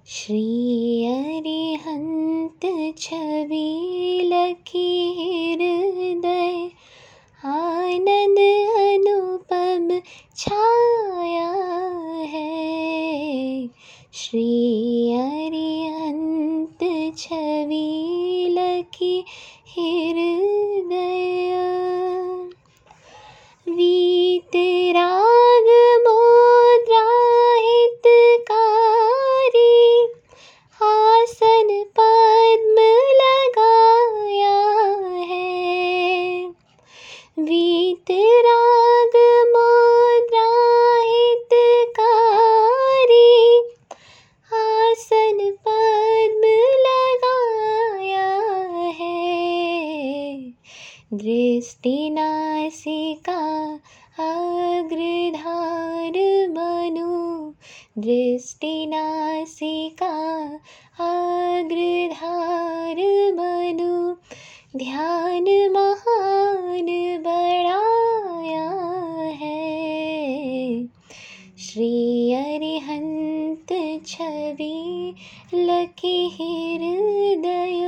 श्री अरिहंत छवि लखी हृदय, आनंद अनुपम छाया है। श्री अरिहंत छवि लखी हृदय, वीतराग मुद्रा हितकारी, आसन पद्म लगाया है। वीतराग मुद्रा हितकारी, आसन पद्म लगाया है। दृष्टि नासिका अग्रधार बनो, दृष्टि नासिका अग्रधार बनो, ध्यान महान बढ़ाया है। श्री अरिहंत छवि लखी हृदय,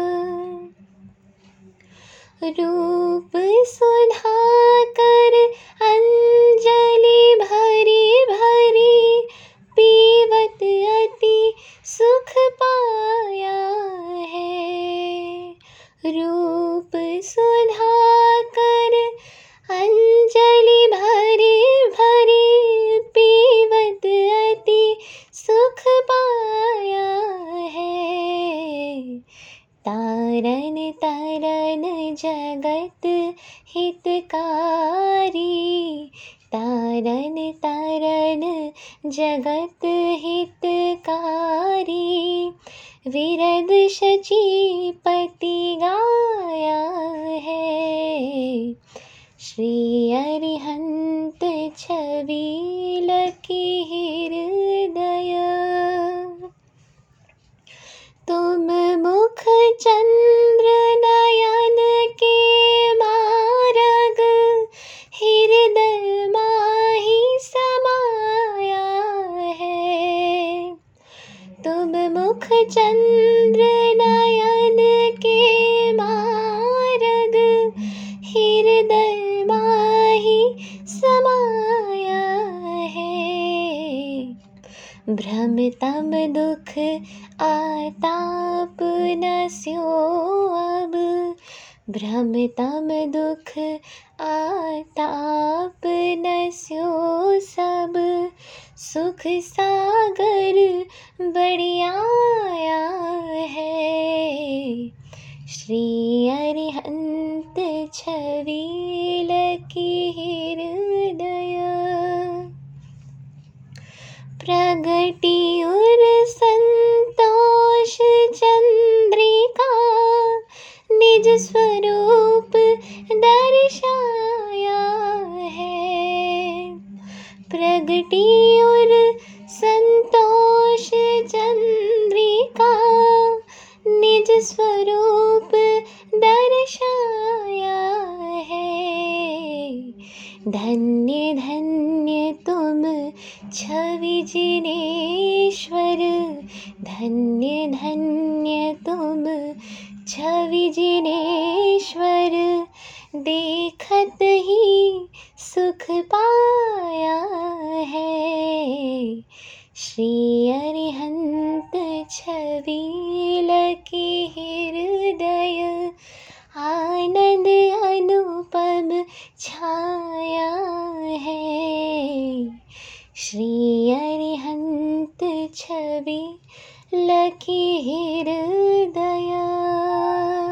रूप सुधाकर अंजलि भरी भरी, पीवत अति सुख पाया है। रूप सुधाकर अंजलि भरी भरी, पीवत अति सुख पाया है। तारन तरन जगत हितकारी, तारन तरन जगत हितकारी, विरद शचीपति गाया है। श्री अरिहंत छवि लखी हृदय, तुम मुख चंद्र नयन के मारग, हृदय माहि समाया है। तुम मुख चंद्र नयन के मारग, हृदय माहि समाया है। भ्रम तम दुख आताप न स्यो अब, भ्रम तम दुख आताप न स्यो सब, सुख सागर बढ़ियाया है। श्री अरिहंत छवि लखी हृदय, प्रगटी उर संतोष चंद्रिका, निज स्वरूप दर्शाया है। प्रगटी उर संतोष चंद्रिका, निज स्वरूप दर्शाया है। धन्य धन्य तुम छवि जिनेश्वर, धन्य धन्य तुम छवि जिनेश्वर, देखत ही सुख पाया है। श्री अरिहंत छवि लखी हृदय, आनंद अनुपम छाया है। श्री अरिहंत छवि लखी हृदय।